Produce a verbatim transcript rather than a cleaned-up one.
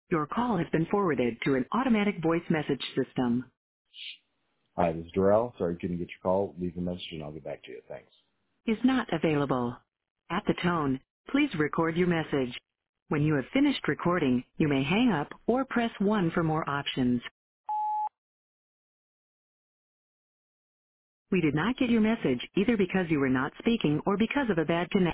Your call has been forwarded to an automatic voice message system. Hi, this is Darrell. Sorry I couldn't get your call. Leave a message and I'll get back to you. Thanks. Is not available. At the tone, please record your message. When you have finished recording, you may hang up or press one for more options. We did not get your message either because you were not speaking or because of a bad connection.